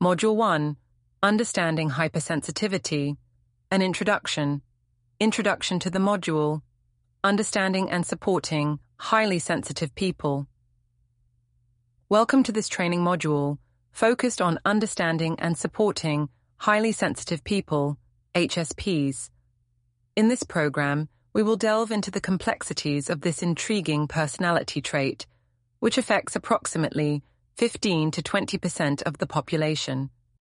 Module 1, Understanding Hypersensitivity, an Introduction, Introduction to the Module, Understanding and Supporting Highly Sensitive People. Welcome to this training module, focused on understanding and supporting highly sensitive people, HSPs. In this program, we will delve into the complexities of this intriguing personality trait, which affects approximately 15 to 20% of the population.